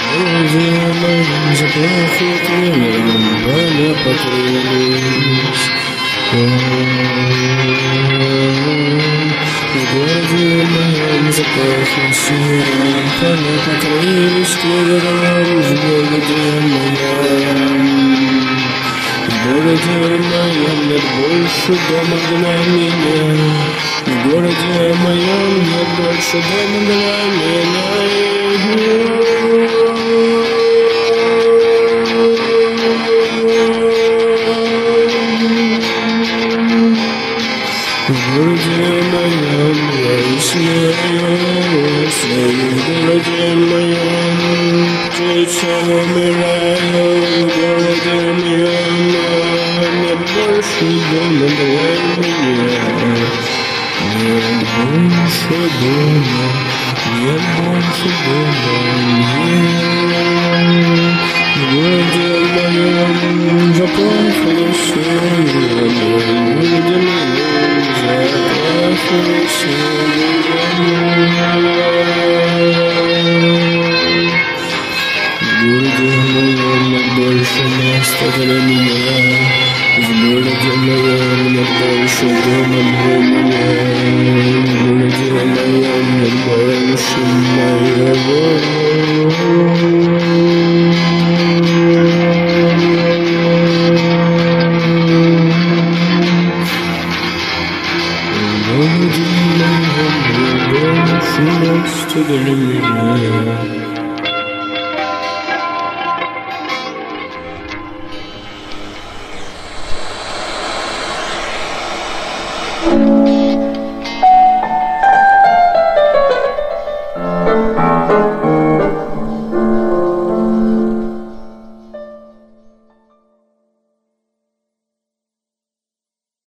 моим запахнет миром, поля покрылись. В городе моем запахнет сиром, поля покрылись клевером. В городе моем нет больше дома для меня. В городе моем нет больше дома для меня. В городе моем я и смеюсь, в городе моем птица умирает. В городе моем нет больше дома для меня. Нет больше дома, нет больше дома, нет. В городе моем запахло сыром, в городе моем запахло сыром. В городе моем нет больше места для меня. В городе моем нет больше дома для меня. В городе моем нет больше моего. В городе моем нет больше места для меня.